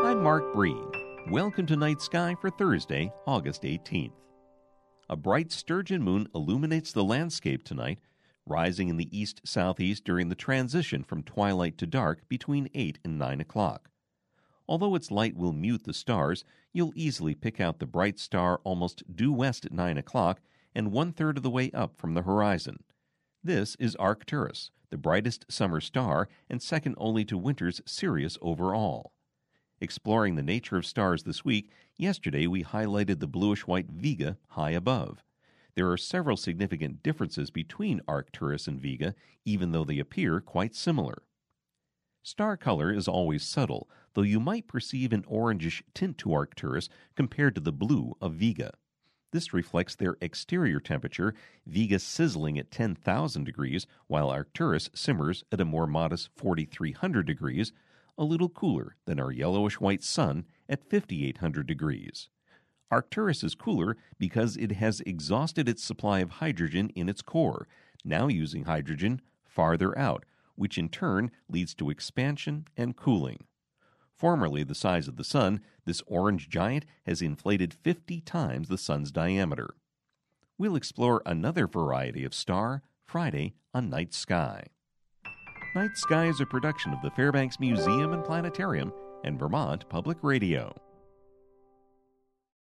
I'm Mark Breen. Welcome to Night Sky for Thursday, August 18th. A bright sturgeon moon illuminates the landscape tonight, rising in the east-southeast during the transition from twilight to dark between 8 and 9 o'clock. Although its light will mute the stars, you'll easily pick out the bright star almost due west at 9 o'clock and one-third of the way up from the horizon. This is Arcturus, the brightest summer star and second only to winter's Sirius overall. Exploring the nature of stars this week, yesterday we highlighted the bluish-white Vega high above. There are several significant differences between Arcturus and Vega, even though they appear quite similar. Star color is always subtle, though you might perceive an orangish tint to Arcturus compared to the blue of Vega. This reflects their exterior temperature, Vega sizzling at 10,000 degrees, while Arcturus simmers at a more modest 4,300 degrees, a little cooler than our yellowish-white sun at 5,800 degrees. Arcturus is cooler because it has exhausted its supply of hydrogen in its core, now using hydrogen farther out, which in turn leads to expansion and cooling. Formerly the size of the sun, this orange giant has inflated 50 times the sun's diameter. We'll explore another variety of star Friday on Night Sky. Night Sky is a production of the Fairbanks Museum and Planetarium and Vermont Public Radio.